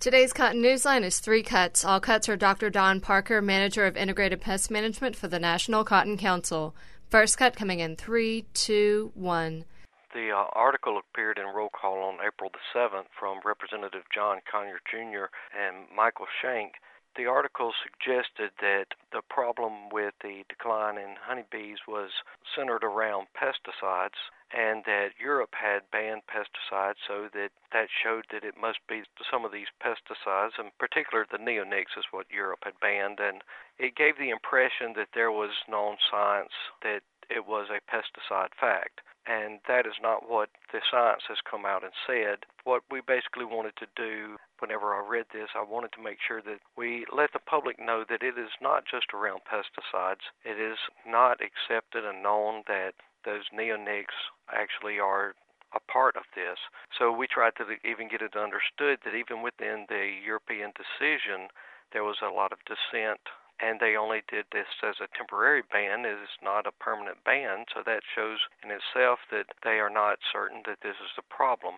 Today's Cotton Newsline is 3 cuts. All cuts are Dr. Don Parker, Manager of Integrated Pest Management for the National Cotton Council. First cut coming in 3, 2, 1. The article appeared in Roll Call on April the 7th from Representative John Conyers Jr. and Michael Shank. The article suggested that the problem with the decline in honeybees was centered around pesticides, and that Europe had banned pesticides, so that showed that it must be some of these pesticides, in particular the neonics is what Europe had banned, and it gave the impression that there was known science that it was a pesticide fact. And that is not what the science has come out and said. What we basically wanted to do whenever I read this, I wanted to make sure that we let the public know that it is not just around pesticides. It is not accepted and known that those neonics actually are a part of this. So we tried to even get it understood that even within the European decision, there was a lot of dissent, and they only did this as a temporary ban. It is not a permanent ban, so that shows in itself that they are not certain that this is the problem.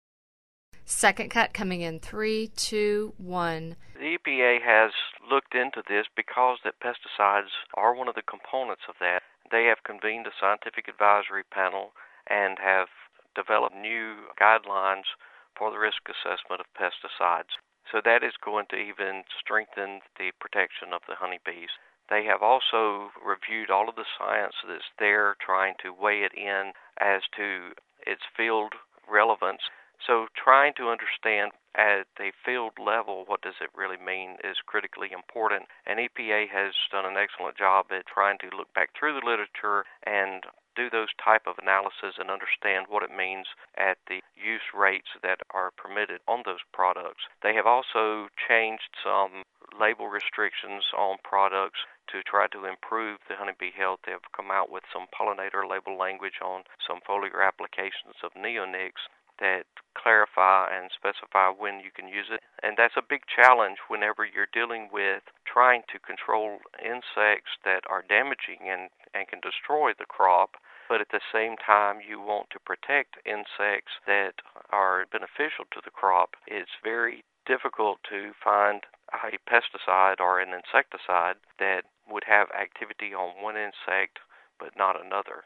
Second cut coming in 3, 2, 1. The EPA has looked into this because that pesticides are one of the components of that. They have convened a scientific advisory panel and have developed new guidelines for the risk assessment of pesticides. So that is going to even strengthen the protection of the honeybees. They have also reviewed all of the science that's there, trying to weigh it in as to its field relevance. So trying to understand at the field level what does it really mean is critically important. And EPA has done an excellent job at trying to look back through the literature and do those type of analysis and understand what it means at the use rates that are permitted on those products. They have also changed some label restrictions on products to try to improve the honeybee health. They have come out with some pollinator label language on some foliar applications of neonics that clarify and specify when you can use it. And that's a big challenge whenever you're dealing with trying to control insects that are damaging and can destroy the crop, but at the same time you want to protect insects that are beneficial to the crop. It's very difficult to find a pesticide or an insecticide that would have activity on one insect but not another.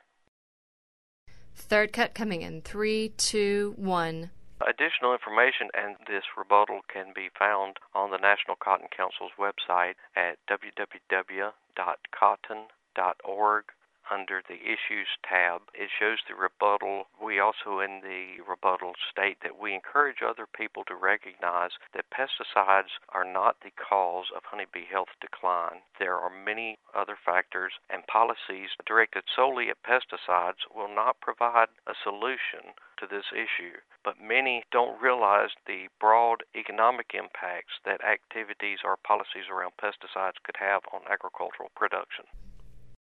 Third cut coming in 3, 2, 1. Additional information and this rebuttal can be found on the National Cotton Council's website at www.cotton.org. Under the Issues tab, it shows the rebuttal. We also in the rebuttal state that we encourage other people to recognize that pesticides are not the cause of honeybee health decline. There are many other factors, and policies directed solely at pesticides will not provide a solution to this issue. But many don't realize the broad economic impacts that activities or policies around pesticides could have on agricultural production.